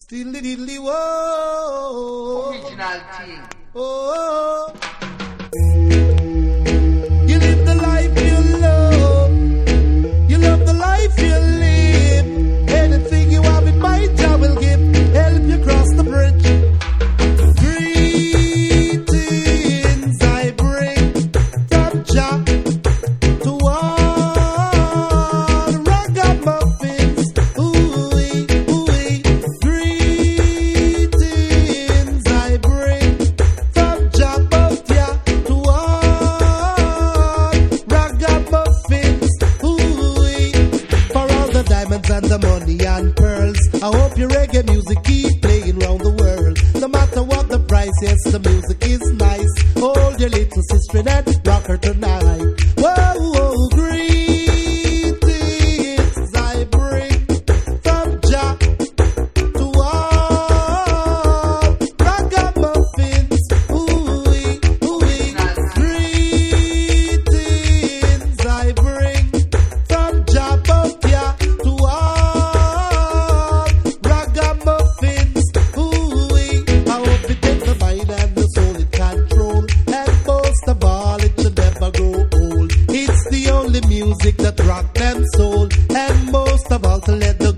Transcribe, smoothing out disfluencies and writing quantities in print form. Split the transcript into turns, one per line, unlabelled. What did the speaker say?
Diddly diddly whoa.
Original thing.
Oh. You live the life you love. You love the life you live. Anything you have in mind, Jah will give. Help you cross the bridge. Greetings I bring from Jah to all ragamuffins. Ooh-wee, ooh-wee. Greetings I bring from Jah to all ragamuffins. Ooh-wee. For all the diamonds and the money and pearls, I hope your reggae music keep playing round the world. No matter what the price, yes, the music is nice. Hold your little sister and rock her tonight. Whoa, whoa, greetings I bring from Jah to all ragamuffins. Ooh-wee, ooh-wee. Greetings I bring from Jah to all ragamuffins. Ooh-wee. I hope it takes the mind and the soul in control, and most of all it should never grow old. It's the only music that rock them soul, and most of all to let the